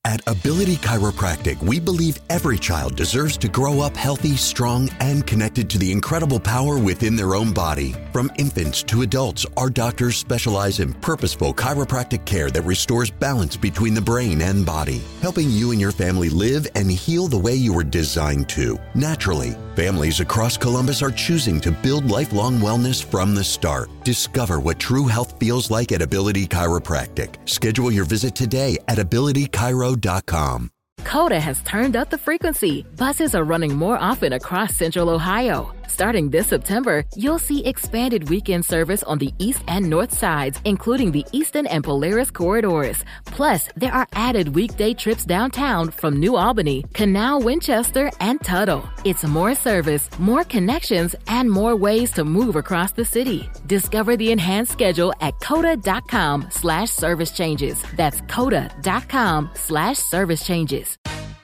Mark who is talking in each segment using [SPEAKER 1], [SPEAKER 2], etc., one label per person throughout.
[SPEAKER 1] At Ability Chiropractic, we believe every child deserves to grow up healthy, strong, and connected to the incredible power within their own body. From infants to adults, our doctors specialize in purposeful chiropractic care that restores balance between the brain and body, helping you and your family live and heal the way you were designed to, naturally. Families across Columbus are choosing to build lifelong wellness from the start. Discover what true health feels like at Ability Chiropractic. Schedule your visit today at abilitychiro.com.
[SPEAKER 2] Coda has turned up the frequency. Buses are running more often across Central Ohio. Starting this September, you'll see expanded weekend service on the east and north sides, including the Eastern and Polaris corridors. Plus, there are added weekday trips downtown from New Albany, Canal, Winchester, and Tuttle. It's more service, more connections, and more ways to move across the city. Discover the enhanced schedule at coda.com/service changes. That's coda.com/service changes.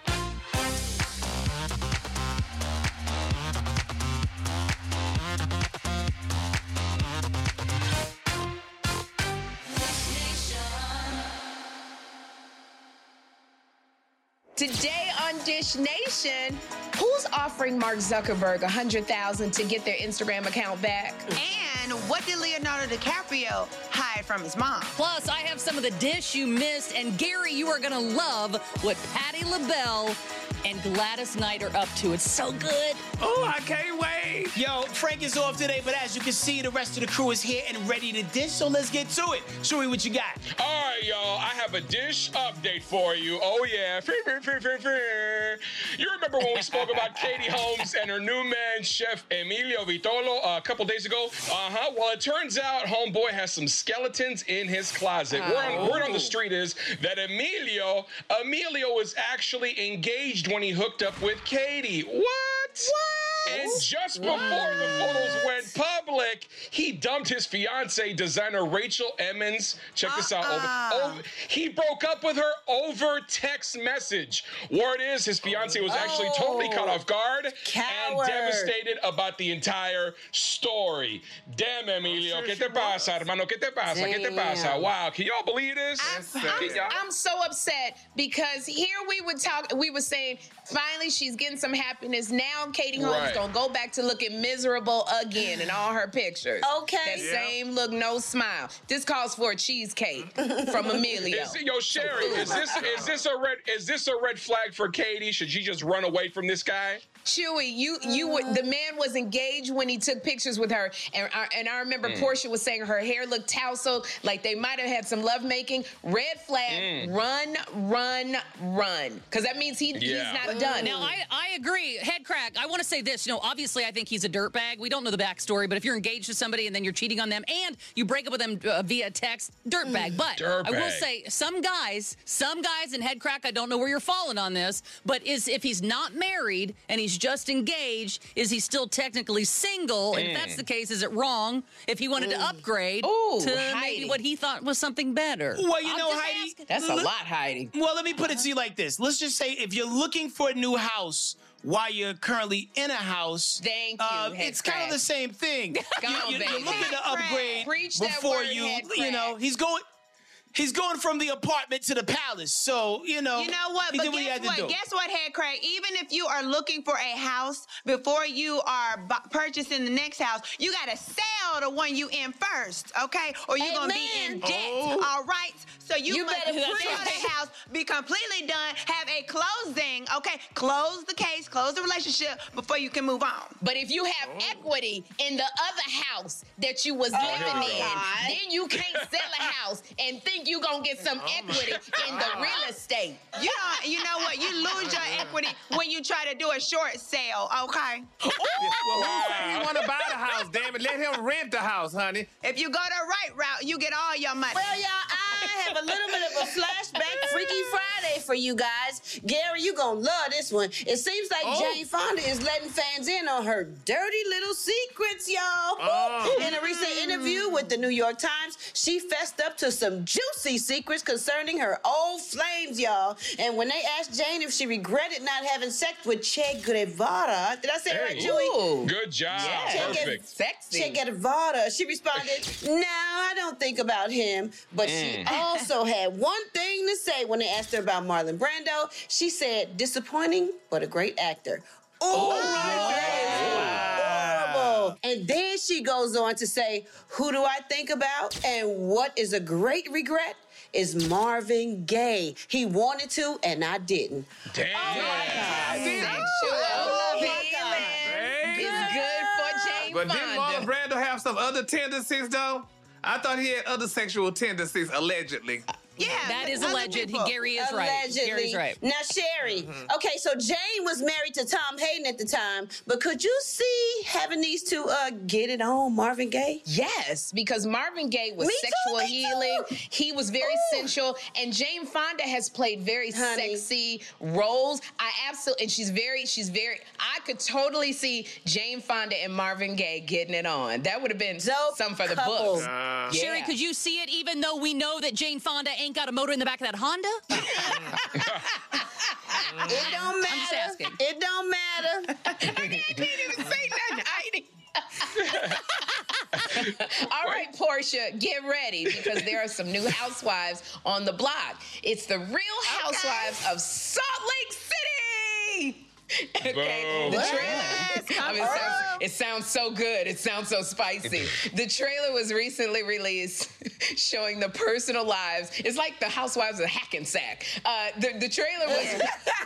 [SPEAKER 3] Today on Dish Nation, who's offering Mark Zuckerberg $100,000 to get their Instagram account back?
[SPEAKER 4] And what did Leonardo DiCaprio hide from his mom?
[SPEAKER 5] Plus, I have some of the dish you missed, and Gary, you are going to love what Patti LaBelle and Gladys Knight are up to. It's so good.
[SPEAKER 6] Oh, I can't wait. Yo, Frank is off today, but as you can see, the rest of the crew is here and ready to dish, so let's get to it. Chewy, what you got?
[SPEAKER 7] All right, y'all, I have a dish update for you. Oh, yeah. You remember when we spoke about Katie Holmes and her new man, Chef Emilio Vitolo, a couple days ago? Well, it turns out homeboy has some skeletons in his closet. Word on the street is that Emilio was actually engaged when he hooked up with Katie. What? And just before the photos went public, he dumped his fiance, designer Rachel Emmons. Check this out. He broke up with her over text message. Word is his fiance was actually totally caught off guard and devastated about the entire story. Damn, Emilio. ¿Qué te pasa, hermano? ¿Qué te pasa? ¿Qué te pasa? Wow. Can y'all believe this?
[SPEAKER 3] I'm so upset because here we were saying, finally she's getting some happiness. Now Katie Holmes gonna go back to looking miserable again in all her pictures.
[SPEAKER 8] Okay.
[SPEAKER 3] That same look, no smile. This calls for a cheesecake from Emilio.
[SPEAKER 7] Yo, Sherry, is this a red flag for Katie? Should she just run away from this guy?
[SPEAKER 3] Chewy, the man was engaged when he took pictures with her, and I remember Portia was saying her hair looked tousled, like they might have had some lovemaking. Red flag, run, because that means he's not done.
[SPEAKER 5] Now I agree, head crack. I want to say this. Obviously I think he's a dirtbag. We don't know the backstory, but if you're engaged to somebody and then you're cheating on them and you break up with them via text, dirtbag. But I will say some guys, and head crack, I don't know where you're falling on this, but if he's not married and he's just engaged, is he still technically single? And if that's the case, is it wrong if he wanted to upgrade to maybe what he thought was something better?
[SPEAKER 6] Well, Heidi,
[SPEAKER 3] that's a lot, Heidi.
[SPEAKER 6] Well, let me put it to you like this. Let's just say if you're looking for a new house while you're currently in a house,
[SPEAKER 3] thank you.
[SPEAKER 6] It's kind of the same thing. You're looking to upgrade before He's going from the apartment to the palace, so,
[SPEAKER 4] You know what? But guess what, head crack? Even if you are looking for a house before you are purchasing the next house, you got to sell the one you in first, okay? Or you're going to be in debt, all right? So you must sell the house, be completely done, have a closing, okay? Close the case, close the relationship before you can move on.
[SPEAKER 3] But if you have equity in the other house that you was living in, then you can't sell a house and think you gonna get some equity in the real estate.
[SPEAKER 4] You know what? You lose your equity when you try to do a short sale, okay?
[SPEAKER 9] Well, who said he want to buy the house, damn it? Let him rent the house, honey.
[SPEAKER 4] If you go the right route, you get all your money.
[SPEAKER 8] Well, y'all, I have a little bit of a flashback Freaky Friday for you guys. Gary, you gonna love this one. It seems like Jane Fonda is letting fans in on her dirty little secrets, y'all. In a recent interview with the New York Times, she fessed up to some juicy secrets concerning her old flames, y'all. And when they asked Jane if she regretted not having sex with Che Guevara, did I say it right, Chewy?
[SPEAKER 7] Good job. Yeah.
[SPEAKER 3] Perfect. Sexy.
[SPEAKER 8] Che Guevara. She responded, "No, I don't think about him. But she also had one thing to say when they asked her about Marlon Brando. She said, disappointing, but a great actor. Horrible. And then she goes on to say, who do I think about? And what is a great regret is Marvin Gaye. He wanted to, and I didn't.
[SPEAKER 7] Damn.
[SPEAKER 3] Oh my God. Sexual feeling is good for Jane
[SPEAKER 9] But
[SPEAKER 3] Fonda.
[SPEAKER 9] didn't Marlon Brando have some other tendencies, though? I thought he had other sexual tendencies, allegedly.
[SPEAKER 4] Yeah,
[SPEAKER 5] that is alleged. Gary is
[SPEAKER 8] Allegedly.
[SPEAKER 5] right. Gary's right.
[SPEAKER 8] Now, Sherry, okay, so Jane was married to Tom Hayden at the time, but could you see having these two get it on, Marvin Gaye?
[SPEAKER 3] Yes, because Marvin Gaye was sexual healing. He was very sensual, and Jane Fonda has played very sexy roles. I absolutely, and she's very. I could totally see Jane Fonda and Marvin Gaye getting it on. That would have been something for the books.
[SPEAKER 5] Sherry, could you see it, even though we know that Jane Fonda ain't got a motor in the back of that Honda?
[SPEAKER 8] It don't matter.
[SPEAKER 5] I'm just asking.
[SPEAKER 8] It don't matter.
[SPEAKER 3] I didn't even say nothing. All right, Portia, get ready because there are some new housewives on the block. It's the Real Housewives of Salt Lake City. Okay, the trailer. It sounds so good. It sounds so spicy. The trailer was recently released showing the personal lives. It's like the Housewives of Hackensack. The trailer was...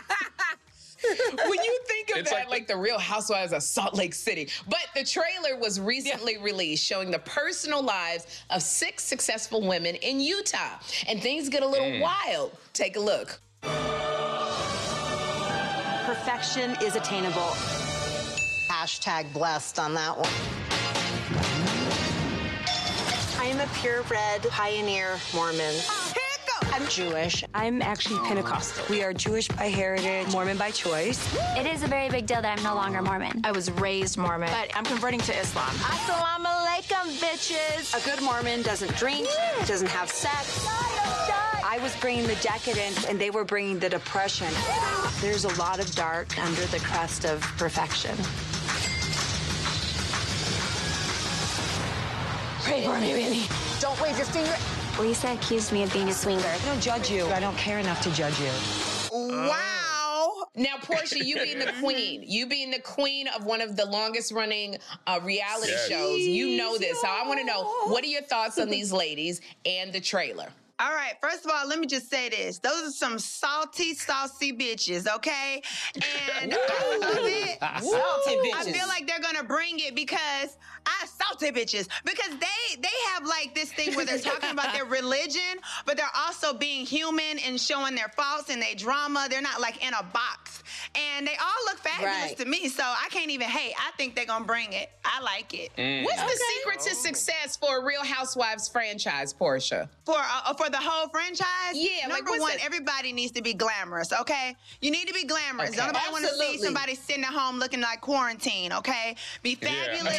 [SPEAKER 3] When you think of that, like the Real Housewives of Salt Lake City. But the trailer was recently released showing the personal lives of 6 successful women in Utah. And things get a little wild. Take a look.
[SPEAKER 10] Perfection is attainable. Hashtag blessed on that one. I am a purebred pioneer Mormon. I'm Jewish.
[SPEAKER 11] I'm actually Pentecostal. We are Jewish by heritage, Mormon by choice.
[SPEAKER 12] It is a very big deal that I'm no longer Mormon.
[SPEAKER 11] I was raised Mormon, but I'm converting to Islam.
[SPEAKER 10] Assalamu alaikum, bitches. A good Mormon doesn't drink, doesn't have sex.
[SPEAKER 11] I was bringing the decadence, and they were bringing the depression. There's a lot of dark under the crust of perfection. Pray for me, Vinny.
[SPEAKER 10] Don't wave your finger.
[SPEAKER 12] Lisa accused me of being a swinger.
[SPEAKER 11] I don't judge you. I don't care enough to judge you.
[SPEAKER 3] Wow. Now, Portia, you being the queen of one of the longest running reality shows, you know this. So I want to know, what are your thoughts on these ladies and the trailer?
[SPEAKER 4] All right, first of all, let me just say this. Those are some saucy bitches, okay? And I love it.
[SPEAKER 8] Salty bitches.
[SPEAKER 4] I feel like they're gonna bring it because salty bitches. Because they have like this thing where they're talking about their religion, but they're also being human and showing their faults and their drama. They're not like in a box. And they all look fabulous to me, so I can't even hate. I think they're gonna bring it. I like it.
[SPEAKER 3] What's the secret to success for a Real Housewives franchise, Portia?
[SPEAKER 4] For the whole franchise?
[SPEAKER 3] Yeah.
[SPEAKER 4] Number one, everybody needs to be glamorous, okay? You need to be glamorous. Don't nobody want to see somebody sitting at home looking like quarantine, okay? Be fabulous.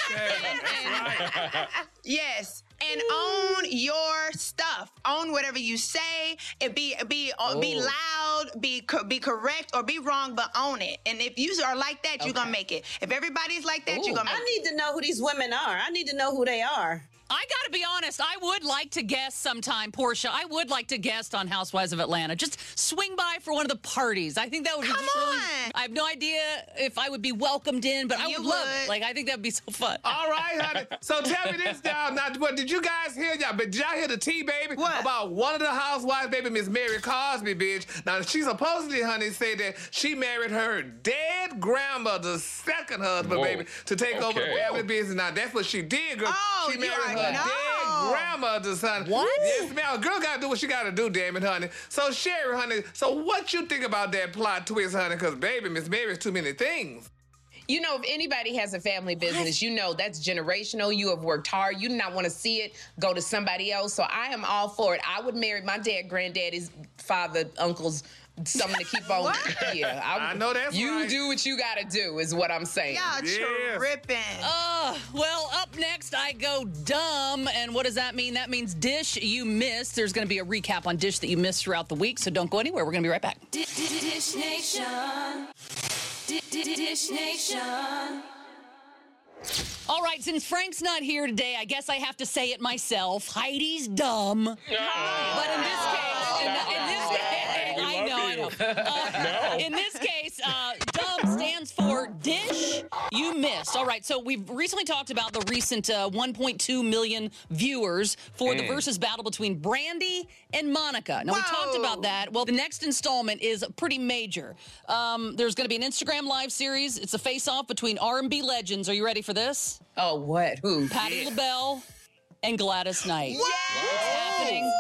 [SPEAKER 4] Yes. And own your stuff. Own whatever you say. And be loud, be correct, or be wrong, but own it. And if you are like that, you're gonna make it. If everybody's like that, you're gonna make it.
[SPEAKER 8] I need to know who these women are. I need to know who they are.
[SPEAKER 5] I gotta be honest, I would like to guest sometime, Portia. I would like to guest on Housewives of Atlanta. Just swing by for one of the parties. I think that would be just really... I have no idea if I would be welcomed in, but I would love it. Like, I think that would be so fun.
[SPEAKER 9] All right, honey. So tell me this, y'all. Now, what did you guys hear? Did y'all hear the tea, baby?
[SPEAKER 4] What?
[SPEAKER 9] About one of the housewives, baby, Miss Mary Cosby, bitch. Now, she supposedly, honey, said that she married her dead grandmother's second husband, baby, to take over the family business. Now, that's what she did, girl.
[SPEAKER 4] Oh,
[SPEAKER 9] she married her dead grandmother's son. What? Yes, ma'am. A girl gotta do what she gotta do, damn it, honey. So, Sherry, honey, so what you think about that plot twist, honey? Because, baby, Miss Mary's too many things.
[SPEAKER 3] You know, if anybody has a family business, you know that's generational. You have worked hard. You do not want to see it go to somebody else. So I am all for it. I would marry my dad, granddaddy's father, uncle's, something to keep on. Yeah,
[SPEAKER 9] I know that's
[SPEAKER 3] you
[SPEAKER 9] right.
[SPEAKER 3] do what you got to do is what I'm saying.
[SPEAKER 4] Y'all tripping.
[SPEAKER 5] Well, up next, I go dumb. And what does that mean? That means Dish you missed. There's going to be a recap on Dish that you missed throughout the week, so don't go anywhere. We're going to be right back.
[SPEAKER 13] Dish Nation. Dish Nation.
[SPEAKER 5] All right, since Frank's not here today, I guess I have to say it myself. Heidi's dumb. But in this case, I know. In this case, dumb stands for dish you missed. All right, so we've recently talked about the recent 1.2 million viewers for the versus battle between Brandy and Monica. Now, we talked about that. Well, the next installment is pretty major. There's going to be an Instagram live series. It's a face-off between R&B legends. Are you ready for this?
[SPEAKER 3] Oh, what? Who?
[SPEAKER 5] Patti LaBelle and Gladys Knight.
[SPEAKER 3] What?
[SPEAKER 5] It's happening.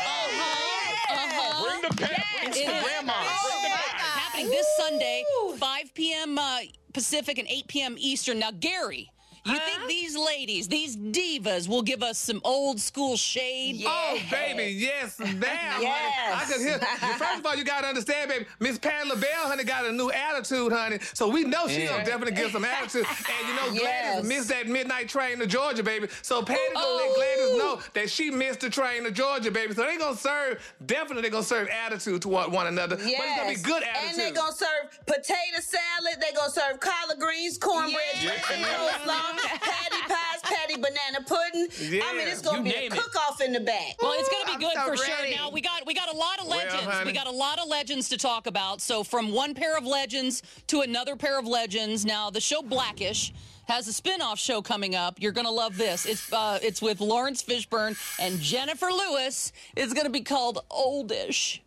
[SPEAKER 7] Bring the pep. Bring the grandma.
[SPEAKER 5] Happening this Sunday, 5 p.m. Pacific and 8 p.m. Eastern. Now, Gary, you think these ladies, these divas, will give us some old school shade?
[SPEAKER 9] Yes. Oh, baby, yes, ma'am. Yes. I could hear. First of all, you got to understand, baby, Miss Patti LaBelle, honey, got a new attitude, honey. So we know she's going to definitely give some attitude. And you know, Gladys missed that midnight train to Georgia, baby. So Patty going to let Gladys know that she missed the train to Georgia, baby. So they're going to serve, definitely they're going to serve attitude to one another.
[SPEAKER 8] Yes.
[SPEAKER 9] But it's going to be good attitude.
[SPEAKER 8] And they're going to serve potato salad. They're going to serve collard greens, cornbread, patty pies, patty banana pudding. Yeah. I mean, it's going to be a cook-off in the back.
[SPEAKER 5] Well, it's going to be good for sure. Now, we got a lot of legends. We got a lot of legends to talk about. So from one pair of legends to another pair of legends. Now, the show Blackish has a spin-off show coming up. You're going to love this. It's with Lawrence Fishburne and Jennifer Lewis. It's going to be called Oldish.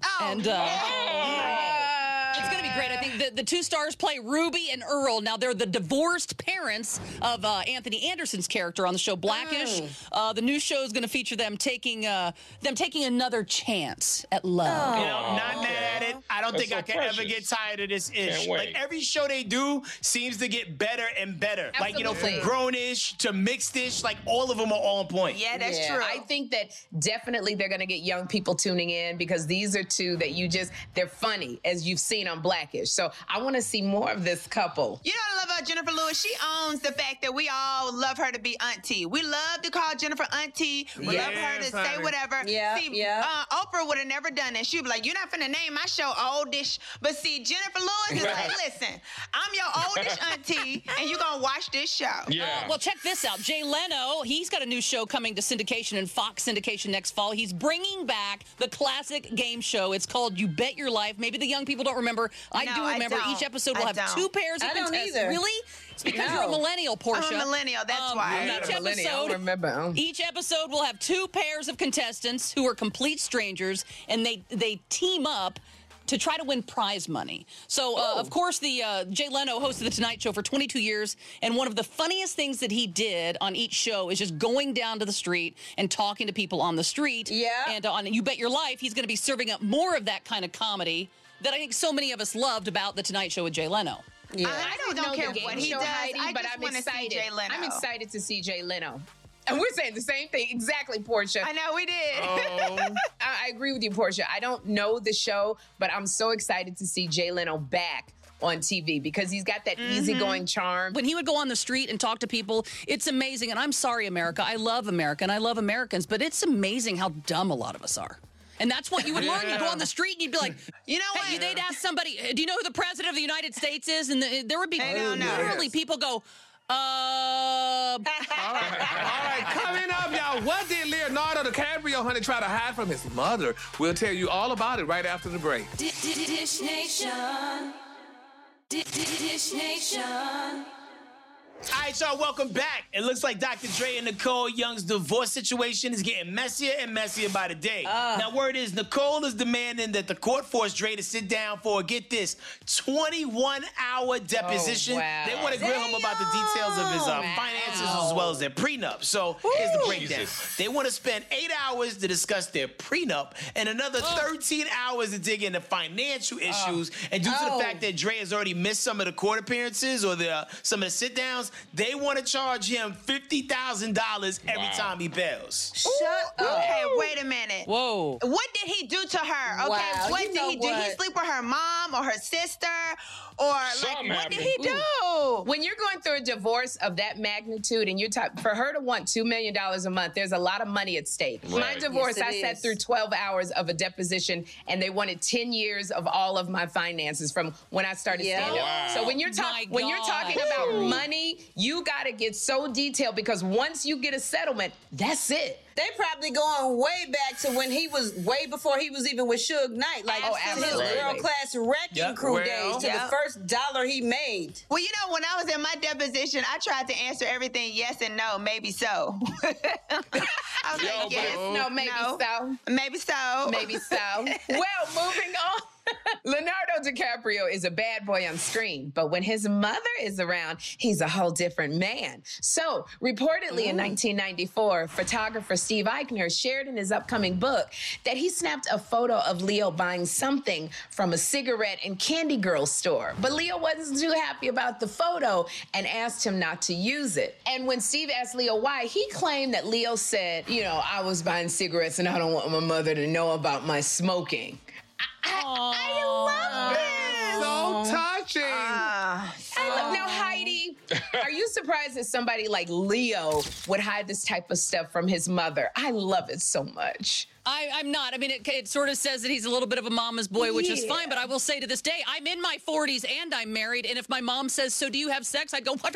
[SPEAKER 5] It's going to be great. I think the two stars play Ruby and Earl. Now, they're the divorced parents of Anthony Anderson's character on the show Blackish. The new show is going to feature them taking another chance at love.
[SPEAKER 6] You know, not mad at it. I don't think I can ever get tired of this ish. Like, every show they do seems to get better and better. Absolutely. Like, you know, from grown-ish to mixed-ish, like, all of them are on point.
[SPEAKER 3] Yeah, that's true. I think that definitely they're going to get young people tuning in because these are two that they're funny, as you've seen on Blackish. So I want to see more of this couple.
[SPEAKER 4] You know what I love about Jennifer Lewis? She owns the fact that we all love her to be auntie. We love to call Jennifer auntie. We love her to say whatever. Oprah would have never done that. She'd be like, you're not finna name my show Oldish. But see, Jennifer Lewis is like, listen, I'm your oldish auntie, and you're going to watch this show.
[SPEAKER 5] Yeah. Well, check this out. Jay Leno, he's got a new show coming to syndication and Fox syndication next fall. He's bringing back the classic game show. It's called You Bet Your Life. Maybe the young people don't remember. I do remember. Each episode will have two pairs of contestants. I don't either. Really? It's because you're a millennial, Portia.
[SPEAKER 4] I'm a millennial, that's why.
[SPEAKER 5] Each episode will have two pairs of contestants who are complete strangers, and they team up to try to win prize money. So, of course, Jay Leno hosted The Tonight Show for 22 years, and one of the funniest things that he did on each show is just going down to the street and talking to people on the street. Yeah. And on You Bet Your Life, he's going to be serving up more of that kind of comedy that I think so many of us loved about The Tonight Show with Jay Leno.
[SPEAKER 3] Yeah. I don't know
[SPEAKER 4] care
[SPEAKER 3] the game
[SPEAKER 4] what he
[SPEAKER 3] show,
[SPEAKER 4] does,
[SPEAKER 3] Heidi, but I'm excited.
[SPEAKER 4] Jay Leno.
[SPEAKER 3] I'm excited to see Jay Leno. And we're saying the same thing. Exactly, Portia.
[SPEAKER 4] I know we did.
[SPEAKER 3] I agree with you, Portia. I don't know the show, but I'm so excited to see Jay Leno back on TV because he's got that easygoing charm.
[SPEAKER 5] When he would go on the street and talk to people, it's amazing. And I'm sorry, America. I love America and I love Americans, but it's amazing how dumb a lot of us are. And that's what you would learn. You'd go on the street and you'd be like, you know what? They'd ask somebody, do you know who the president of the United States is? And there would be literally people go,
[SPEAKER 9] All right, coming up, y'all. What did Leonardo DiCaprio, honey, try to hide from his mother? We'll tell you all about it right after the break.
[SPEAKER 13] Dish Nation. Dish Nation.
[SPEAKER 6] All right, y'all, welcome back. It looks like Dr. Dre and Nicole Young's divorce situation is getting messier and messier by the day. Now, word is Nicole is demanding that the court force Dre to sit down for, get this, 21-hour deposition. They want to grill him about the details of his finances as well as their prenup. So here's the breakdown. They want to spend 8 hours to discuss their prenup and another 13 hours to dig into financial issues. And due to the fact that Dre has already missed some of the court appearances or some of the sit-downs, they want to charge him $50,000 every time he bails.
[SPEAKER 4] Shut up. Okay, wait a minute.
[SPEAKER 5] Whoa.
[SPEAKER 4] What did he do to her? Okay, what did he do? Did he sleep with her mom or her sister? Or what did he do?
[SPEAKER 3] When you're going through a divorce of that magnitude and for her to want $2 million a month, there's a lot of money at stake.
[SPEAKER 7] Right.
[SPEAKER 3] My divorce,
[SPEAKER 8] Yes,
[SPEAKER 3] I sat through 12 hours of a deposition and they wanted 10 years of all of my finances from when I started stand-up.
[SPEAKER 7] Wow.
[SPEAKER 3] So when you're talking about money, you got to get so detailed because once you get a settlement, that's it.
[SPEAKER 8] They probably going way back to when he was way before he was even with Suge Knight, like his world-class wrecking crew days, to the first dollar he made.
[SPEAKER 4] Well, when I was in my deposition, I tried to answer everything yes and no, maybe so. I was like, yes,
[SPEAKER 3] no, maybe so.
[SPEAKER 4] Maybe so.
[SPEAKER 3] Maybe so. Well, moving on. Leonardo DiCaprio is a bad boy on screen, but when his mother is around, he's a whole different man. So, reportedly in 1994, photographer Steve Eichner shared in his upcoming book that he snapped a photo of Leo buying something from a cigarette and candy girl store. But Leo wasn't too happy about the photo and asked him not to use it. And when Steve asked Leo why, he claimed that Leo said, I was buying cigarettes and I don't want my mother to know about my smoking. I love this.
[SPEAKER 9] So touching.
[SPEAKER 3] Now, Heidi, are you surprised that somebody like Leo would hide this type of stuff from his mother? I love it so much.
[SPEAKER 5] I'm not. I mean, it sort of says that he's a little bit of a mama's boy, which is fine. But I will say to this day, I'm in my 40s and I'm married. And if my mom says, so do you have sex? I'd go, what?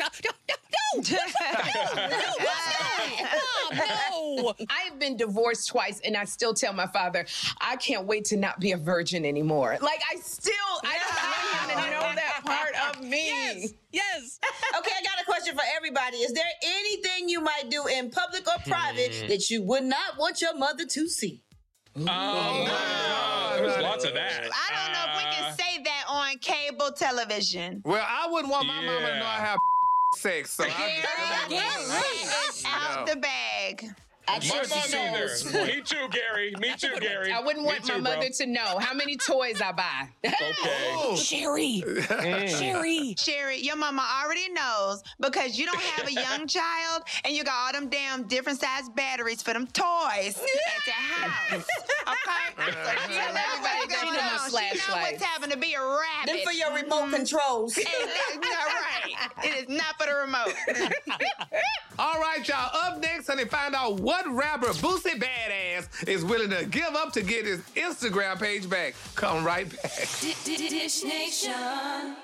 [SPEAKER 5] No.
[SPEAKER 3] I've been divorced twice and I still tell my father, I can't wait to not be a virgin anymore. Like, I don't want him to know that part of me.
[SPEAKER 5] Yes.
[SPEAKER 8] Okay, I got a question for everybody. Is there anything you might do in public or private that you would not want your mother to see?
[SPEAKER 7] There's lots of that.
[SPEAKER 4] I don't know if we can say that on cable television.
[SPEAKER 9] Well, I wouldn't want my mama to know I have sex. So
[SPEAKER 4] Gary is out the bag.
[SPEAKER 7] My mom either. Me too, Gary. Me too, Gary.
[SPEAKER 3] I wouldn't want my mother to know how many toys I buy.
[SPEAKER 7] Okay.
[SPEAKER 5] Sherry,
[SPEAKER 4] your mama already knows because you don't have a young child and you got all them damn different size batteries for them toys at the house. Okay? So she knows what's having to be a rabbit.
[SPEAKER 8] Then for your remote controls.
[SPEAKER 4] Right. It is not for the remote.
[SPEAKER 9] All right, y'all. Up next, honey, find out what rapper Boosie Badass is willing to give up to get his Instagram page back. Come right back.
[SPEAKER 13] Dish Nation.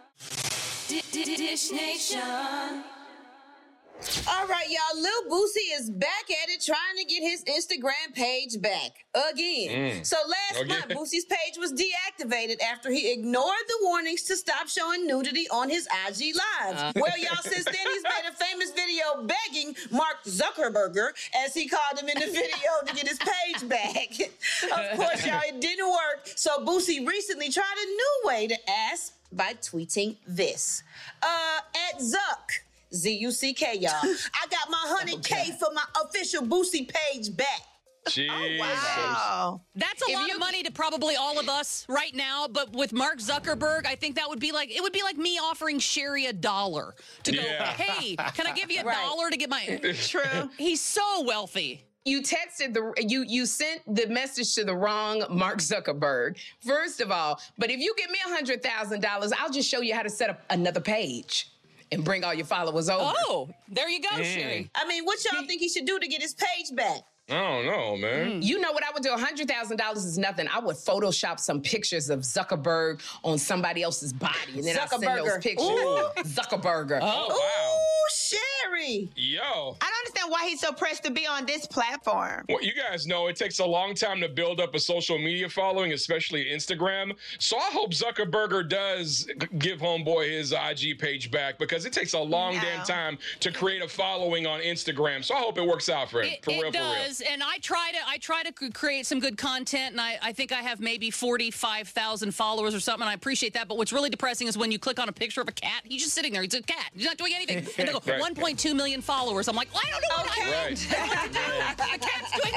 [SPEAKER 13] Dish Nation.
[SPEAKER 8] All right, y'all. Lil Boosie is back at it trying to get his Instagram page back again. So last month, Boosie's page was deactivated after he ignored the warnings to stop showing nudity on his IG Live. Well, y'all, since then, he's made a famous video begging Mark Zuckerberg, as he called him in the video, to get his page back. Of course, y'all, it didn't work. So Boosie recently tried a new way to ask by tweeting this. At Zuck. Z-U-C-K, y'all. I got my 100K for my official Boosie page back.
[SPEAKER 7] Jeez.
[SPEAKER 4] Oh, wow.
[SPEAKER 5] That's a lot of money to probably all of us right now, but with Mark Zuckerberg, I think it would be like me offering Sherry $1 to go, hey, can I give you $1 to get my...
[SPEAKER 4] True.
[SPEAKER 5] He's so wealthy.
[SPEAKER 3] You texted you sent the message to the wrong Mark Zuckerberg, first of all. But if you give me $100,000, I'll just show you how to set up another page and bring all your followers over.
[SPEAKER 5] Oh, there you go, Sherry.
[SPEAKER 8] I mean, what y'all think he should do to get his page back?
[SPEAKER 7] I don't know, man.
[SPEAKER 3] You know what I would do? $100,000 is nothing. I would Photoshop some pictures of Zuckerberg on somebody else's body, and then I send those pictures.
[SPEAKER 8] Ooh.
[SPEAKER 3] Zuckerberg.
[SPEAKER 7] Oh, wow.
[SPEAKER 8] Ooh, Sherry.
[SPEAKER 7] Yo.
[SPEAKER 4] I don't understand why he's so pressed to be on this platform.
[SPEAKER 7] Well, you guys know it takes a long time to build up a social media following, especially Instagram. So I hope Zuckerberg does give homeboy his IG page back because it takes a long damn time to create a following on Instagram. So I hope it works out for him.
[SPEAKER 5] It does, and I try to create some good content, and I think I have maybe 45,000 followers or something, and I appreciate that. But what's really depressing is when you click on a picture of a cat, he's just sitting there. He's a cat. He's not doing anything. And they go, 1.2 million followers. I'm like, well, I don't know what I do. The cat's doing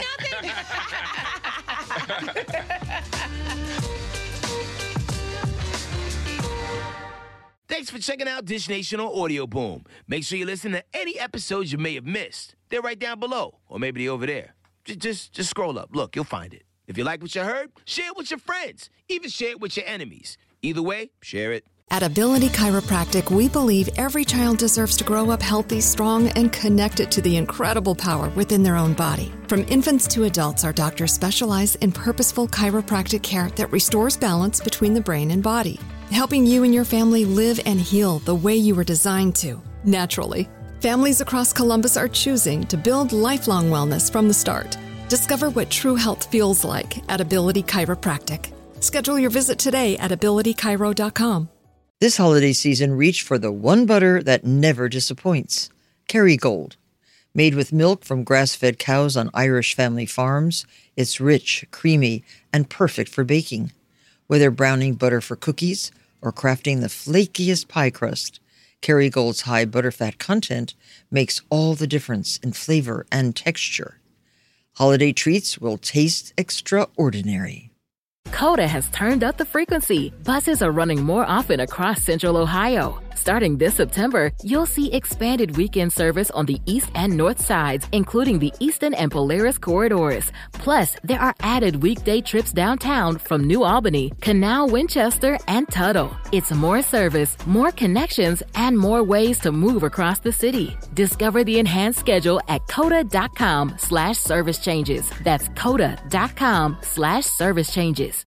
[SPEAKER 5] nothing.
[SPEAKER 6] Thanks for checking out Dish Nation on Audio Boom. Make sure you listen to any episodes you may have missed. They're right down below, or maybe they're over there. Just scroll up. Look, you'll find it. If you like what you heard, share it with your friends. Even share it with your enemies. Either way, share it.
[SPEAKER 14] At Ability Chiropractic, we believe every child deserves to grow up healthy, strong, and connected to the incredible power within their own body. From infants to adults, our doctors specialize in purposeful chiropractic care that restores balance between the brain and body, helping you and your family live and heal the way you were designed to, naturally. Families across Columbus are choosing to build lifelong wellness from the start. Discover what true health feels like at Ability Chiropractic. Schedule your visit today at abilitychiro.com.
[SPEAKER 15] This holiday season, reach for the one butter that never disappoints. Kerrygold. Made with milk from grass-fed cows on Irish family farms, it's rich, creamy, and perfect for baking. Whether browning butter for cookies or crafting the flakiest pie crust, Kerrygold's high butterfat content makes all the difference in flavor and texture. Holiday treats will taste extraordinary.
[SPEAKER 2] Coda has turned up the frequency. Buses are running more often across Central Ohio. Starting this September, you'll see expanded weekend service on the east and north sides, including the Eastern and Polaris corridors. Plus, there are added weekday trips downtown from New Albany, Canal, Winchester, and Tuttle. It's more service, more connections, and more ways to move across the city. Discover the enhanced schedule at coda.com/service changes. That's coda.com/service changes.